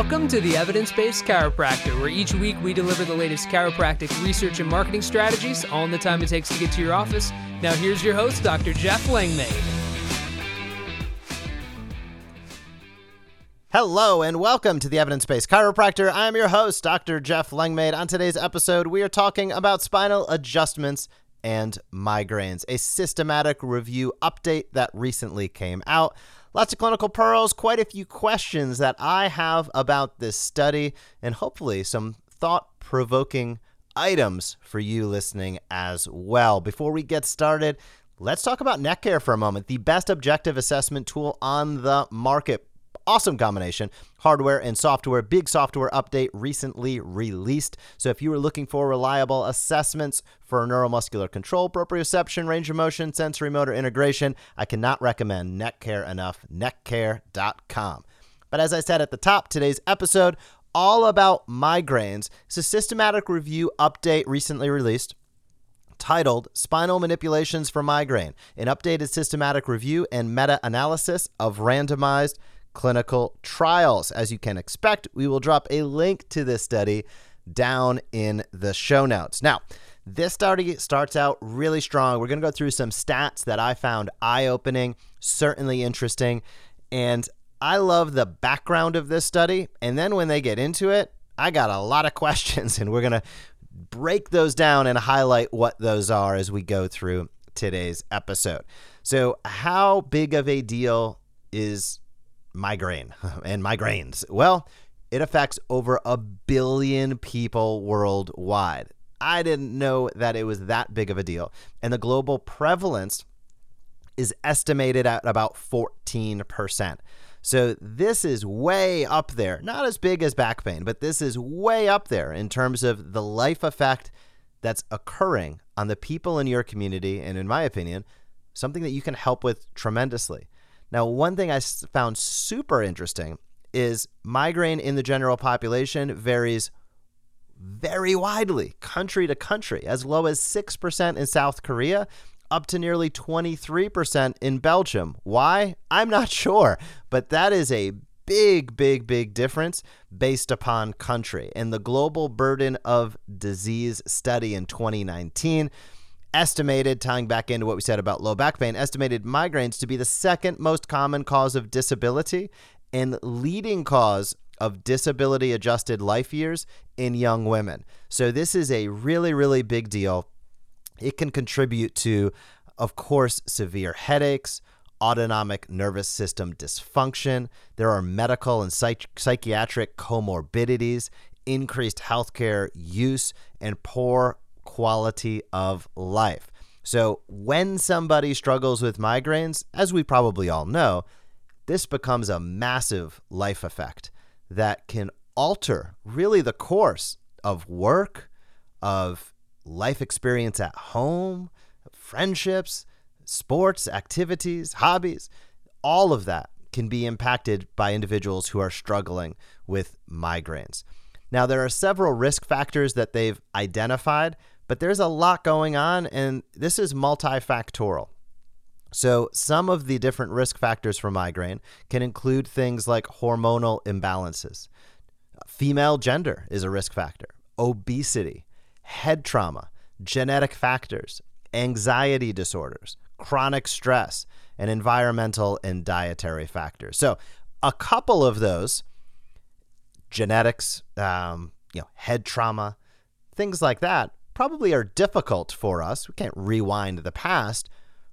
Welcome to the Evidence-Based Chiropractor, where each week we deliver the latest chiropractic research and marketing strategies, all in the time it takes to get to your office. Now here's your host, Dr. Jeff Langmaid. Hello and welcome to the Evidence-Based Chiropractor. I'm your host, Dr. Jeff Langmaid. On today's episode, we are talking about spinal adjustments and migraines, a systematic review update that recently came out. Lots of clinical pearls, quite a few questions that I have about this study, and hopefully some thought-provoking items for you listening as well. Before we get started, let's talk about Netcare for a moment, the best objective assessment tool on the market. Awesome combination, hardware and software. Big software update recently released. So if you were looking for reliable assessments for neuromuscular control, proprioception, range of motion, sensory motor integration, I cannot recommend Netcare enough, netcare.com. But as I said at the top, today's episode, all about migraines. It's a systematic review update recently released, titled Spinal Manipulations for Migraine, an updated systematic review and meta-analysis of randomized clinical trials. As you can expect, we will drop a link to this study down in the show notes. Now, this study starts out really strong. We're going to go through some stats that I found eye-opening, certainly interesting, and I love the background of this study. And then when they get into it, I got a lot of questions, and we're going to break those down and highlight what those are as we go through today's episode. So how big of a deal is migraine and migraines? Well, it affects over 1 billion people worldwide. I didn't know that it was that big of a deal. And the global prevalence is estimated at about 14%. So this is way up there. Not as big as back pain, but this is way up there in terms of the life effect that's occurring on the people in your community. And in my opinion, something that you can help with tremendously. Now, one thing I found super interesting is migraine in the general population varies very widely, country to country, as low as 6% in South Korea, up to nearly 23% in Belgium. Why? I'm not sure, but that is a big difference based upon country. And the Global Burden of Disease study in 2019 estimated, tying back into what we said about low back pain, estimated migraines to be the second most common cause of disability and leading cause of disability-adjusted life years in young women. So this is a really big deal. It can contribute to, of course, severe headaches, autonomic nervous system dysfunction. There are medical and psychiatric comorbidities, increased healthcare use, and poor quality of life. So when somebody struggles with migraines, as we probably all know, this becomes a massive life effect that can alter really the course of work, of life experience at home, friendships, sports, activities, hobbies. All of that can be impacted by individuals who are struggling with migraines. Now, there are several risk factors that they've identified, but there's a lot going on, and this is multifactorial. So some of the different risk factors for migraine can include things like hormonal imbalances. Female gender is a risk factor. Obesity, head trauma, genetic factors, anxiety disorders, chronic stress, and environmental and dietary factors. So a couple of those, genetics, head trauma, things like that, probably are difficult for us. We can't rewind the past.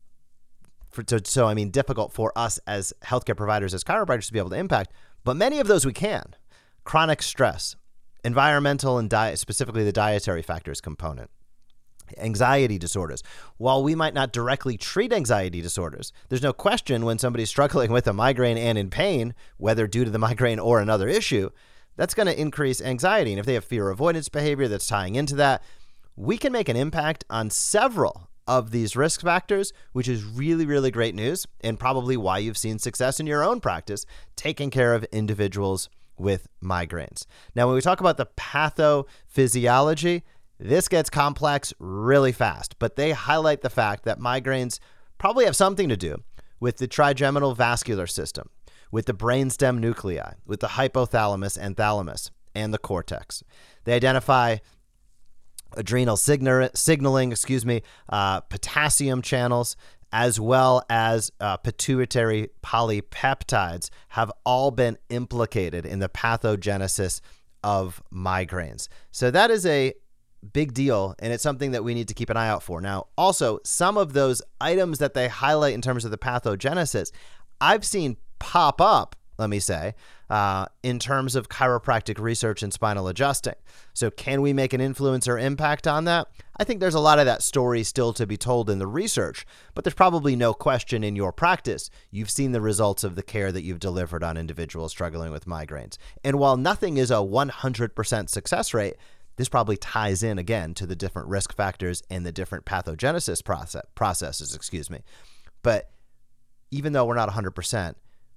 Difficult for us as healthcare providers, as chiropractors to be able to impact. But many of those we can. Chronic stress, environmental and specifically the dietary factors component. Anxiety disorders. While we might not directly treat anxiety disorders, there's no question when somebody's struggling with a migraine and in pain, whether due to the migraine or another issue, that's going to increase anxiety. And if they have fear avoidance behavior that's tying into that, we can make an impact on several of these risk factors, which is really great news, and probably why you've seen success in your own practice taking care of individuals with migraines. Now, when we talk about the pathophysiology, this gets complex really fast, but they highlight the fact that migraines probably have something to do with the trigeminal vascular system, with the brainstem nuclei, with the hypothalamus and thalamus, and the cortex. They identify adrenal signaling, potassium channels, as well as pituitary polypeptides have all been implicated in the pathogenesis of migraines. So that is a big deal, and it's something that we need to keep an eye out for. Now, also, some of those items that they highlight in terms of the pathogenesis, I've seen pop up, let me say, in terms of chiropractic research and spinal adjusting. So can we make an influence or impact on that? I think there's a lot of that story still to be told in the research, but there's probably no question in your practice you've seen the results of the care that you've delivered on individuals struggling with migraines. And while nothing is a 100% success rate, this probably ties in again to the different risk factors and the different pathogenesis processes. But even though we're not 100%,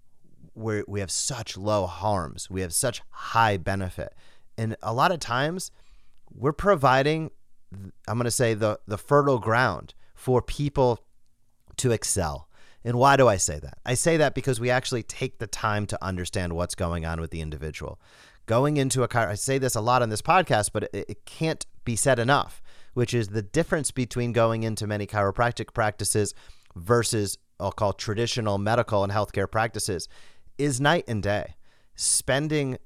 we have such low harms. We have such high benefit. And a lot of times we're providing, I'm going to say, the fertile ground for people to excel. And why do I say that? I say that because we actually take the time to understand what's going on with the individual. Going into I say this a lot on this podcast, but it can't be said enough, which is the difference between going into many chiropractic practices versus I'll call traditional medical and healthcare practices is night and day. Spending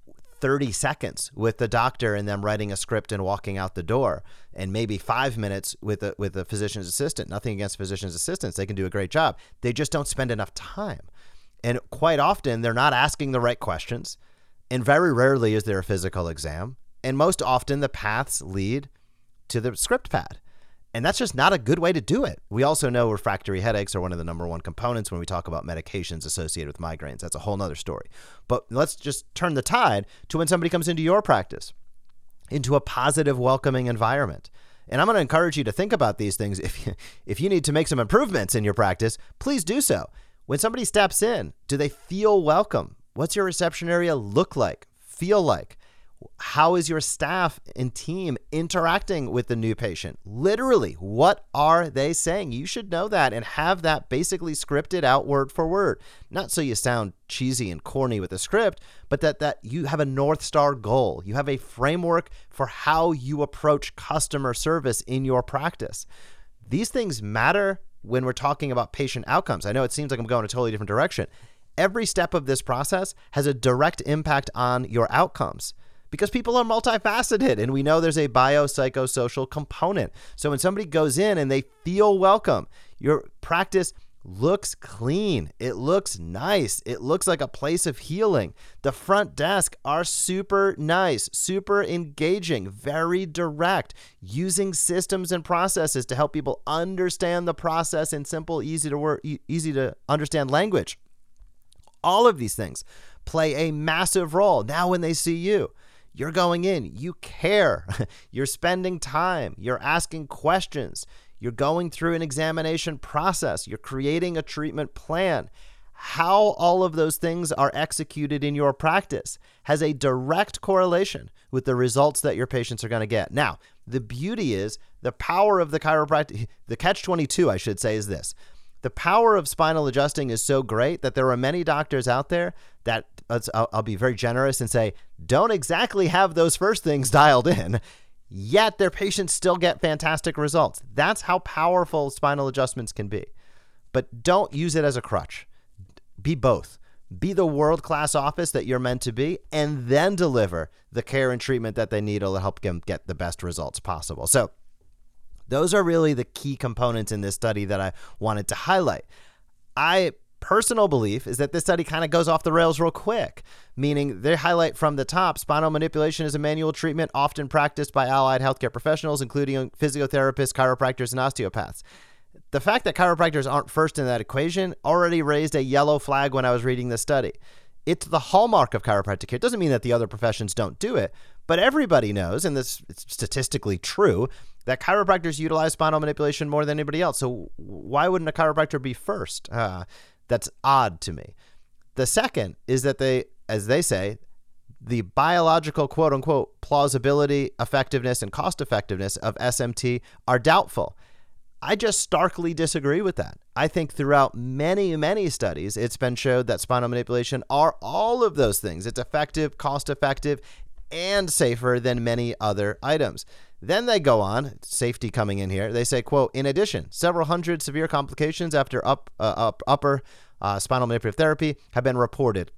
30 seconds with the doctor and them writing a script and walking out the door, and maybe 5 minutes with a physician's assistant. Nothing against physician's assistants. They can do a great job. They just don't spend enough time. And quite often they're not asking the right questions. And very rarely is there a physical exam. And most often the paths lead to the script pad. And that's just not a good way to do it. We also know refractory headaches are one of the number one components when we talk about medications associated with migraines. That's a whole nother story. But let's just turn the tide to when somebody comes into your practice, into a positive, welcoming environment. And I'm going to encourage you to think about these things. If you need to make some improvements in your practice, please do so. When somebody steps in, do they feel welcome? What's your reception area look like, feel like? How is your staff and team interacting with the new patient? Literally, what are they saying? You should know that and have that basically scripted out word for word. Not so you sound cheesy and corny with a script, but that you have a North Star goal. You have a framework for how you approach customer service in your practice. These things matter when we're talking about patient outcomes. I know it seems like I'm going a totally different direction. Every step of this process has a direct impact on your outcomes because people are multifaceted, and we know there's a biopsychosocial component. So when somebody goes in and they feel welcome, your practice looks clean. It looks nice. It looks like a place of healing. The front desk are super nice, super engaging, very direct, using systems and processes to help people understand the process in simple, easy to understand language. All of these things play a massive role. Now when they see you, you're going in, you care, you're spending time, you're asking questions, you're going through an examination process, you're creating a treatment plan. How all of those things are executed in your practice has a direct correlation with the results that your patients are going to get. Now, the beauty is the power of the chiropractic, the catch-22, I should say, is this. The power of spinal adjusting is so great that there are many doctors out there that, I'll be very generous and say, don't exactly have those first things dialed in, yet their patients still get fantastic results. That's how powerful spinal adjustments can be. But don't use it as a crutch. Be both. Be the world-class office that you're meant to be, and then deliver the care and treatment that they need to help them get the best results possible. So those are really the key components in this study that I wanted to highlight. My personal belief is that this study kind of goes off the rails real quick, meaning they highlight from the top, spinal manipulation is a manual treatment often practiced by allied healthcare professionals, including physiotherapists, chiropractors, and osteopaths. The fact that chiropractors aren't first in that equation already raised a yellow flag when I was reading this study. It's the hallmark of chiropractic care. It doesn't mean that the other professions don't do it, but everybody knows, and this is statistically true, that chiropractors utilize spinal manipulation more than anybody else. So why wouldn't a chiropractor be first? That's odd to me. The second is that they, as they say, the biological quote unquote plausibility, effectiveness, and cost effectiveness of SMT are doubtful. I just starkly disagree with that. I think throughout many, many studies, it's been showed that spinal manipulation are all of those things. It's effective, cost-effective, and safer than many other items. Then they go on, safety coming in here, they say, quote, in addition, several hundred severe complications after upper spinal manipulative therapy have been reported,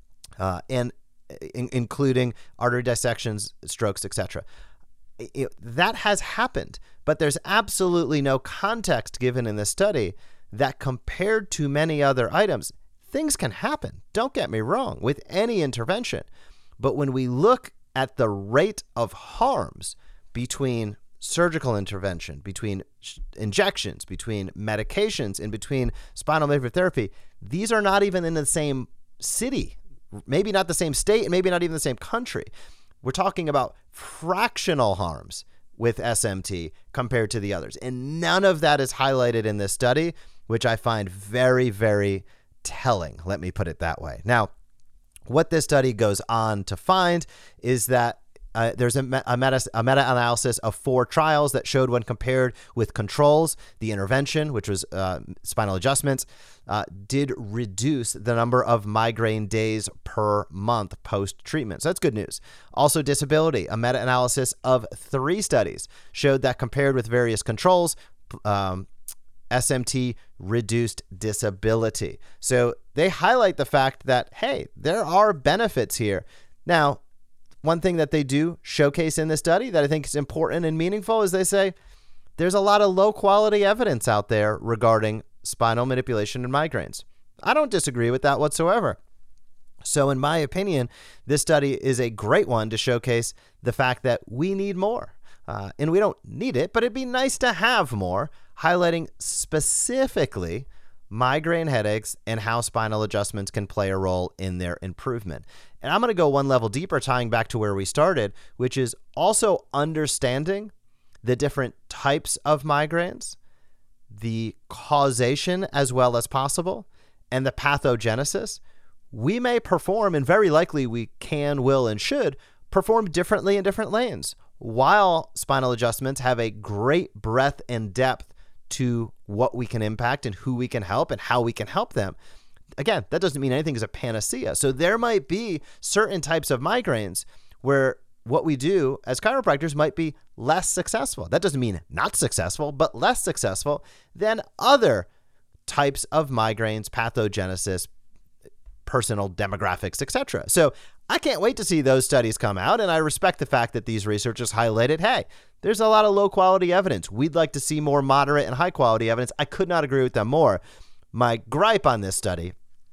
including artery dissections, strokes, etc. That has happened, but there's absolutely no context given in this study that compared to many other items, things can happen. Don't get me wrong, with any intervention. But when we look at the rate of harms between surgical intervention, between injections, between medications, and between spinal manipulative therapy, these are not even in the same city, maybe not the same state, and maybe not even the same country. We're talking about fractional harms with SMT compared to the others. And none of that is highlighted in this study, which I find very, very telling. Let me put it that way. Now, what this study goes on to find is that there's a meta-analysis of 4 trials that showed when compared with controls, the intervention, which was spinal adjustments, did reduce the number of migraine days per month post-treatment. So that's good news. Also, disability, a meta-analysis of 3 studies showed that compared with various controls, SMT reduced disability. So they highlight the fact that, hey, there are benefits here. Now, one thing that they do showcase in this study that I think is important and meaningful is they say there's a lot of low quality evidence out there regarding spinal manipulation and migraines. I don't disagree with that whatsoever. So in my opinion, this study is a great one to showcase the fact that we need more. And we don't need it, but it'd be nice to have more, highlighting specifically migraine headaches and how spinal adjustments can play a role in their improvement. And I'm going to go one level deeper, tying back to where we started, which is also understanding the different types of migraines, the causation as well as possible, and the pathogenesis. We may perform, and very likely we can, will, and should perform differently in different lanes. While spinal adjustments have a great breadth and depth to what we can impact and who we can help and how we can help them, again, that doesn't mean anything is a panacea. So there might be certain types of migraines where what we do as chiropractors might be less successful. That doesn't mean not successful, but less successful than other types of migraines, pathogenesis, personal demographics, etc. So I can't wait to see those studies come out, and I respect the fact that these researchers highlighted, hey, there's a lot of low quality evidence. We'd like to see more moderate and high quality evidence. I could not agree with them more. My gripe on this study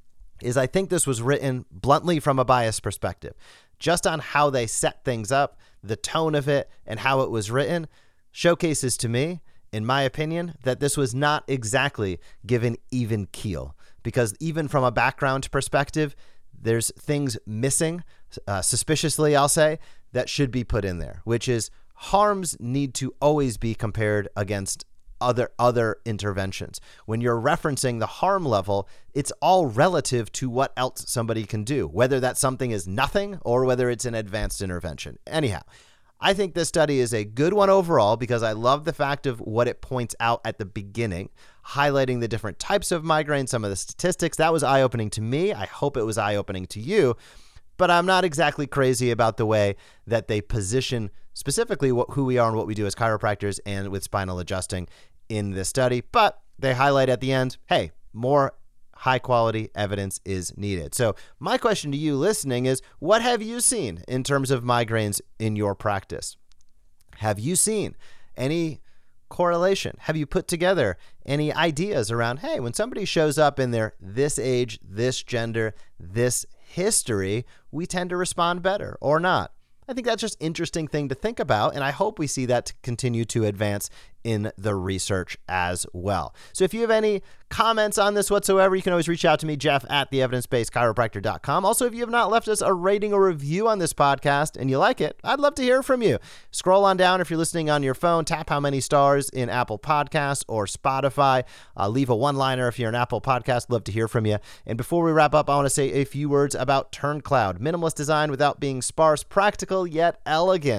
is I think this was written bluntly from a biased perspective. Just on how they set things up, the tone of it, and how it was written showcases to me, in my opinion, that this was not exactly given even keel. Because even from a background perspective, there's things missing, suspiciously, I'll say, that should be put in there, which is harms need to always be compared against other interventions. When you're referencing the harm level, it's all relative to what else somebody can do, whether that something is nothing or whether it's an advanced intervention. Anyhow, I think this study is a good one overall because I love the fact of what it points out at the beginning, highlighting the different types of migraine, some of the statistics. That was eye-opening to me. I hope it was eye-opening to you, but I'm not exactly crazy about the way that they position specifically who we are and what we do as chiropractors and with spinal adjusting in this study. But they highlight at the end, hey, more high quality evidence is needed. So my question to you listening is, what have you seen in terms of migraines in your practice? Have you seen any correlation? Have you put together any ideas around, hey, when somebody shows up in their this age, this gender, this history, we tend to respond better or not? I think that's just an interesting thing to think about, and I hope we see that to continue to advance in the research as well. So if you have any comments on this whatsoever, you can always reach out to me, Jeff, at theevidencebasedchiropractor.com. Also, if you have not left us a rating or review on this podcast and you like it, I'd love to hear from you. Scroll on down if you're listening on your phone, tap how many stars in Apple Podcasts or Spotify. Leave a one-liner if you're an Apple Podcast. Love to hear from you. And before we wrap up, I want to say a few words about TurnCloud. Minimalist design without being sparse, practical yet elegant.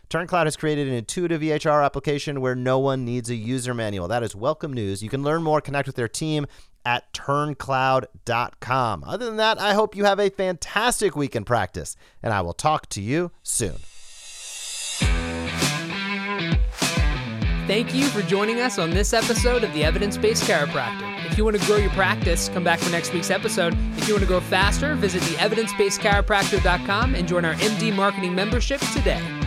TurnCloud has created an intuitive EHR application where no one needs a user manual. That is welcome news. You can learn more, connect with their team at turncloud.com. Other than that, I hope you have a fantastic week in practice, and I will talk to you soon. Thank you for joining us on this episode of the Evidence-Based Chiropractor. If you want to grow your practice, come back for next week's episode. If you want to grow faster, visit the evidencebasedchiropractor.com and join our MD Marketing membership today.